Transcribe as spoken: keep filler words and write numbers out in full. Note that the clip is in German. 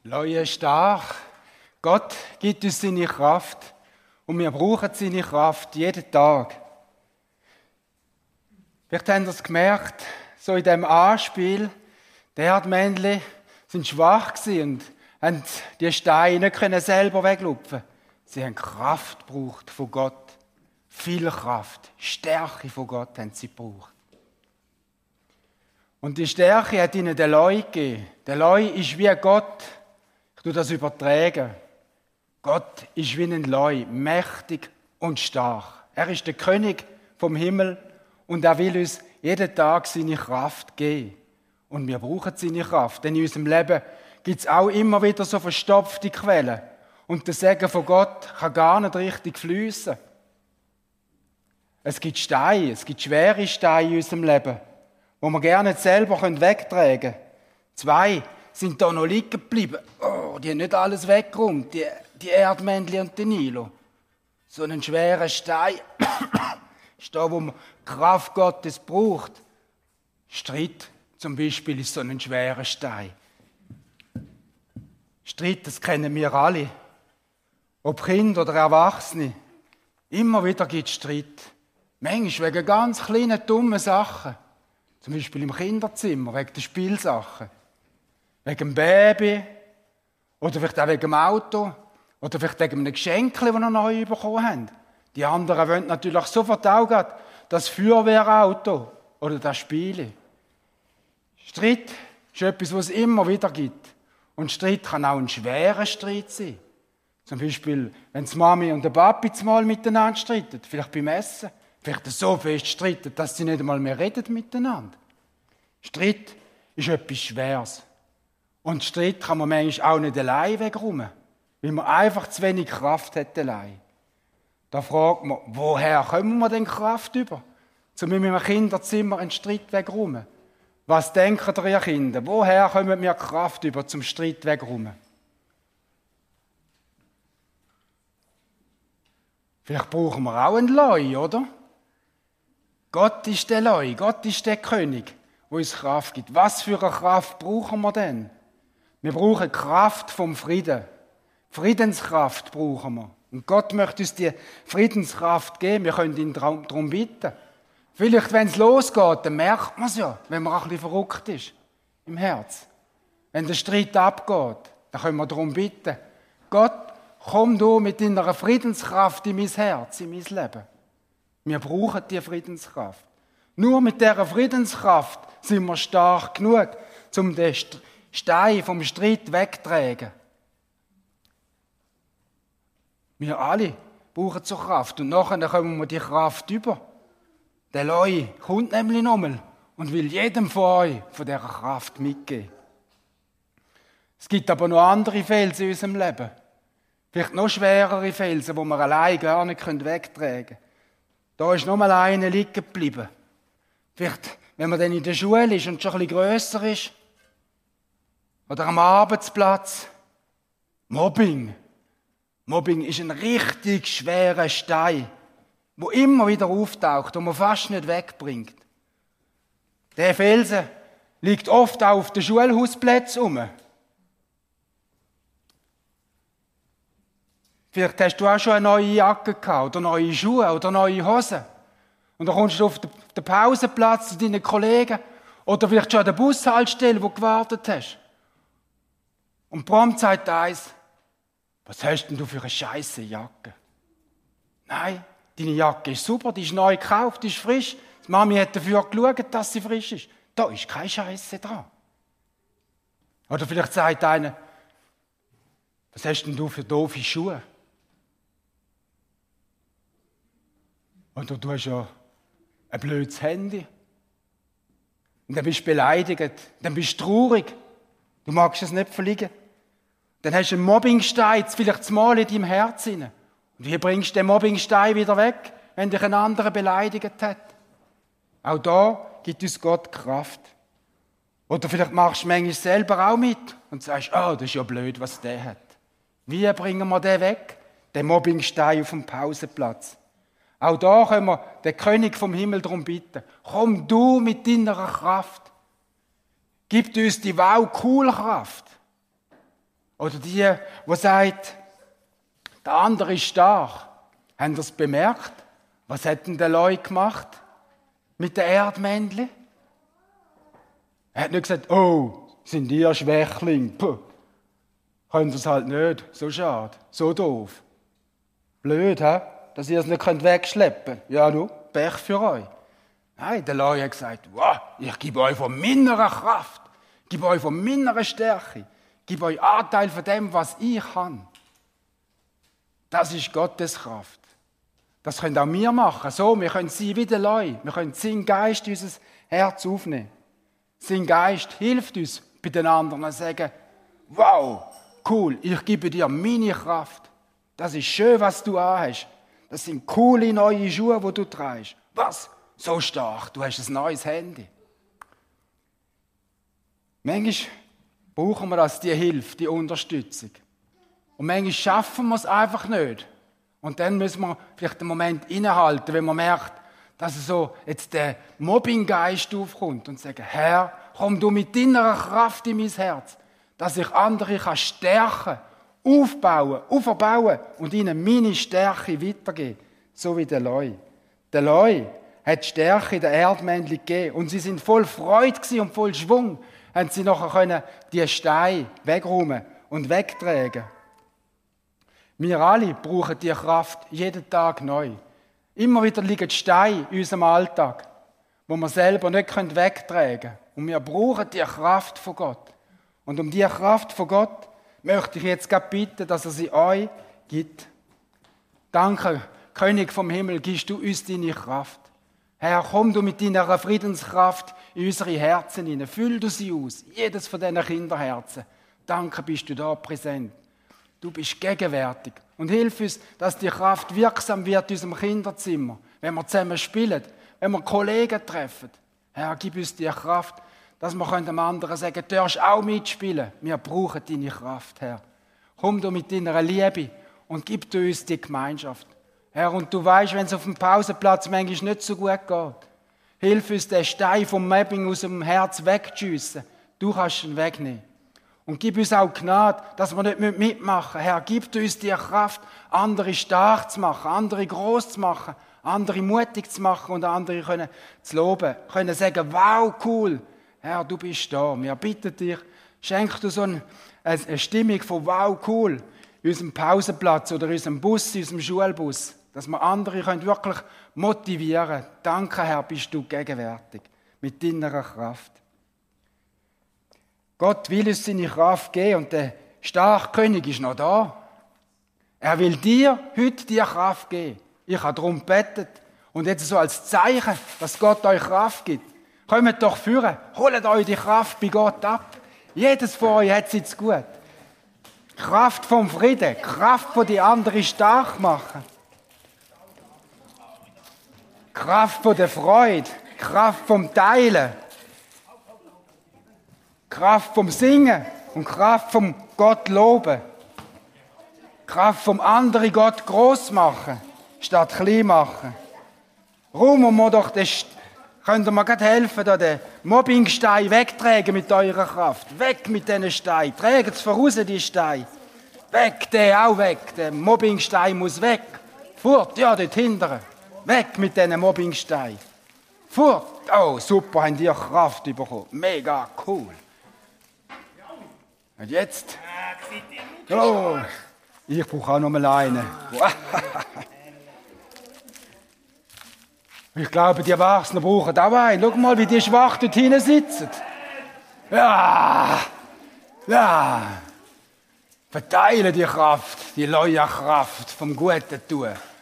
Leue stark. Gott gibt uns seine Kraft und wir brauchen seine Kraft jeden Tag. Vielleicht habt ihr es gemerkt, so in diesem Anspiel, die Erdmännchen sind schwach gewesen und haben die Steine nicht können selber weglupfen. Sie haben Kraft gebraucht von Gott. Viel Kraft, Stärke von Gott haben sie gebraucht. Und die Stärke hat ihnen der Leu gegeben. Der Leu ist wie Gott. Ich tue das übertragen. Gott ist wie ein Leu, mächtig und stark. Er ist der König vom Himmel und er will uns jeden Tag seine Kraft geben. Und wir brauchen seine Kraft, denn in unserem Leben gibt es auch immer wieder so verstopfte Quellen. Und der Segen von Gott kann gar nicht richtig fließen. Es gibt Steine, es gibt schwere Steine in unserem Leben, die wir gerne nicht selber wegtragen können. Zwei sind da noch liegen geblieben. Oh, die haben nicht alles weggeräumt, die, die Erdmännchen und den Nilo. So einen schweren Stein ist da, wo man die Kraft Gottes braucht. Streit zum Beispiel ist so ein schwerer Stein. Streit, das kennen wir alle. Ob Kinder oder Erwachsene. Immer wieder gibt es Streit. Manchmal wegen ganz kleinen, dummen Sachen. Zum Beispiel im Kinderzimmer, wegen der Spielsachen. Wegen dem Baby. Oder vielleicht auch wegen dem Auto. Oder vielleicht wegen einem Geschenk, das wir noch neu bekommen haben. Die anderen wollen natürlich sofort auch gerade das Feuerwehrauto oder das Spiel. Streit ist etwas, was es immer wieder gibt. Und Streit kann auch ein schwerer Streit sein. Zum Beispiel, wenn die Mami und der Papi mal miteinander streiten, vielleicht beim Essen. Vielleicht so fest streiten, dass sie nicht einmal mehr reden miteinander. Streit ist etwas Schweres. Und Streit kann man manchmal auch nicht allein wegräumen, weil man einfach zu wenig Kraft hat allein. Da fragt man, woher kommen wir denn Kraft über, um in einem Kinderzimmer einen Streit wegräumen? Was denken ihr Kinder? Woher kommen wir Kraft über zum Streit wegräumen? Vielleicht brauchen wir auch einen Leu, oder? Gott ist der Leu, Gott ist der König, der uns Kraft gibt. Was für eine Kraft brauchen wir denn? Wir brauchen Kraft vom Frieden. Friedenskraft brauchen wir. Und Gott möchte uns die Friedenskraft geben. Wir können ihn darum bitten. Vielleicht, wenn es losgeht, dann merkt man es ja, wenn man ein bisschen verrückt ist im Herz. Wenn der Streit abgeht, dann können wir darum bitten. Gott, komm du mit deiner Friedenskraft in mein Herz, in mein Leben. Wir brauchen die Friedenskraft. Nur mit dieser Friedenskraft sind wir stark genug, um den Stein vom Streit wegzutragen. Wir alle brauchen so Kraft. Und nachher kommen wir die Kraft über. Der Leu kommt nämlich nochmal und will jedem von euch von dieser Kraft mitgeben. Es gibt aber noch andere Felsen in unserem Leben. Vielleicht noch schwerere Felsen, die wir allein gar nicht wegtragen können. Da ist noch mal einer liegen geblieben. Vielleicht, wenn man dann in der Schule ist und schon ein bisschen grösser ist. Oder am Arbeitsplatz. Mobbing. Mobbing ist ein richtig schwerer Stein, der immer wieder auftaucht und man fast nicht wegbringt. Der Felsen liegt oft auch auf den Schulhausplätzen rum. Vielleicht hast du auch schon eine neue Jacke gehabt, oder neue Schuhe, oder neue Hosen. Und dann kommst du auf den Pausenplatz zu deinen Kollegen, oder vielleicht schon an der Bushaltestelle, wo du gewartet hast. Und prompt sagt eins, was hast denn du für eine scheisse Jacke? Nein, deine Jacke ist super, die ist neu gekauft, die ist frisch. Die Mami hat dafür geschaut, dass sie frisch ist. Da ist keine Scheisse dran. Oder vielleicht sagt einer, was hast denn du für doofe Schuhe? Oder du hast ja ein blödes Handy. Und dann bist du beleidigt, dann bist du traurig. Du magst es nicht verlieren. Dann hast du einen Mobbingstein vielleicht mal in deinem Herz hinein. Und wie bringst du den Mobbingstein wieder weg, wenn dich ein anderer beleidigt hat? Auch da gibt uns Gott Kraft. Oder vielleicht machst du manchmal selber auch mit und sagst, oh, das ist ja blöd, was der hat. Wie bringen wir den weg? Den Mobbingstein auf dem Pausenplatz. Auch da können wir den König vom Himmel darum bitten. Komm du mit deiner Kraft. Gib uns die Wow-Cool-Kraft. Oder die, die sagt, der andere ist stark. Habt ihr es bemerkt? Was hat denn der Leu gemacht mit den Erdmännchen? Er hat nicht gesagt, oh, sind ihr Schwächling? Puh. Könnt ihr es halt nicht. So schade, so doof. Blöd, he? Dass ihr es nicht wegschleppen könnt. Ja, du, Pech für euch. Nein, der Leu hat gesagt, wow, ich gebe euch von meiner Kraft, gebe euch von meiner Stärke, gebe euch Anteil von dem, was ich kann. Das ist Gottes Kraft. Das können auch wir machen. So, wir können sein wie der Leu. Wir können seinen Geist in unser Herz aufnehmen. Sein Geist hilft uns bei den anderen und sagen, wow, cool, ich gebe dir meine Kraft. Das ist schön, was du anhast. Das sind coole neue Schuhe, die du trägst. Was? So stark, du hast ein neues Handy. Manchmal brauchen wir das, die Hilfe, die Unterstützung. Und manchmal schaffen wir es einfach nicht. Und dann müssen wir vielleicht einen Moment innehalten, wenn man merkt, dass so jetzt der Mobbinggeist aufkommt und sagen, Herr, komm du mit deiner Kraft in mein Herz, dass ich andere kann stärken, aufbauen, auferbauen und ihnen meine Stärke weitergeben, so wie der Leu. Der Leu hat die Stärke der Erdmännchen gegeben und sie sind voll Freude und voll Schwung, haben sie nachher können die Steine wegräumen und wegtragen. Wir alle brauchen diese Kraft jeden Tag neu. Immer wieder liegen Steine in unserem Alltag, wo wir selber nicht wegtragen können. Und wir brauchen die Kraft von Gott. Und um diese Kraft von Gott möchte ich jetzt gerade bitten, dass er sie euch gibt. Danke, König vom Himmel, gibst du uns deine Kraft. Herr, komm du mit deiner Friedenskraft in unsere Herzen hinein. Füll du sie aus, jedes von diesen Kinderherzen. Danke, bist du da präsent. Du bist gegenwärtig. Und hilf uns, dass die Kraft wirksam wird in unserem Kinderzimmer, wenn wir zusammen spielen, wenn wir Kollegen treffen. Herr, gib uns die Kraft, dass wir dem anderen sagen, du darfst auch mitspielen. Wir brauchen deine Kraft, Herr. Komm du mit deiner Liebe und gib du uns die Gemeinschaft. Herr, und du weißt, wenn es auf dem Pausenplatz manchmal nicht so gut geht, hilf uns, den Stein vom Mobbing aus dem Herz wegzuschiessen. Du kannst ihn wegnehmen. Und gib uns auch Gnade, dass wir nicht mitmachen müssen. Herr, gib uns die Kraft, andere stark zu machen, andere gross zu machen, andere mutig zu machen und andere können zu loben, können sagen, wow, cool, Herr, du bist da. Wir bitten dich, schenk du so eine, eine Stimmung von wow, cool in unserem Pausenplatz oder in unserem Bus, in unserem Schulbus, dass wir andere können wirklich motivieren können. Danke, Herr, bist du gegenwärtig mit deiner Kraft. Gott will uns seine Kraft geben und der starke König ist noch da. Er will dir heute diese Kraft geben. Ich habe darum gebetet. Und jetzt so als Zeichen, dass Gott euch Kraft gibt. Kommt doch führen, holt euch die Kraft bei Gott ab. Jedes von euch hat es jetzt gut. Kraft vom Frieden, Kraft von die anderen stark machen. Kraft von der Freude, Kraft vom Teilen. Kraft vom Singen und Kraft vom Gott loben. Kraft vom anderen Gott gross machen, statt klein machen. Rum wir doch den, könnt ihr mir gerade helfen, da den Mobbingstein wegtragen mit eurer Kraft. Weg mit diesen Steinen. Trägt es voraus, die Steine. Weg, der auch weg. Der Mobbingstein muss weg. Furt, ja, dort hinten. Weg mit diesen Mobbingstein. Furt. Oh, super, habt ihr Kraft bekommen. Mega cool. Und jetzt? Oh, ich brauche auch noch mal einen. Ich glaube, die Erwachsenen brauchen auch einen. Schau mal, wie die schwach dort hinten sitzen. Ja, ja. Verteilen die Kraft, die neue Kraft vom Guten tun.